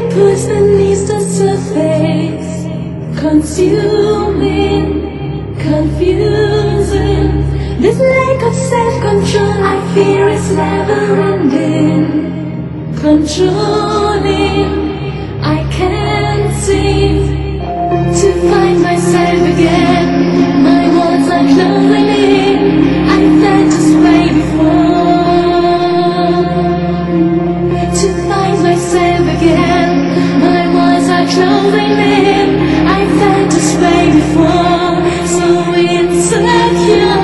push beneath the surface, consuming, confusing. This lack of self-control I fear is never-ending. Controlling, I can't seem to find myself again. My walls are closing in. I felt this way before. To find myself again. My walls are closing in. I felt this way before. So insecure.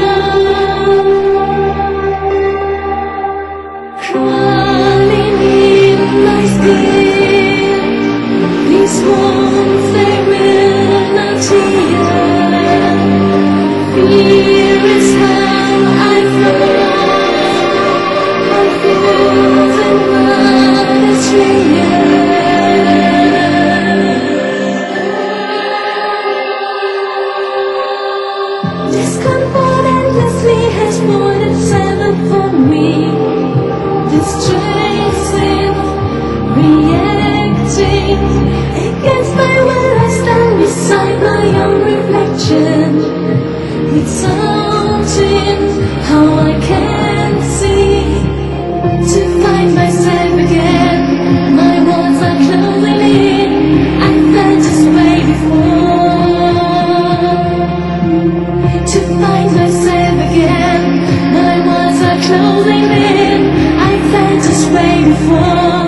Crawling in my skin. These wounds, they will not heal. Fear is how I fall, confusing what is real. Discomfort endlessly has poured itself upon me. Distressing, reacting against my will. I stand beside my own reflection. It's something how I can't see to find myself again. My walls are closing in. I felt this way before. To find myself again. My walls are closing in. I felt this way before.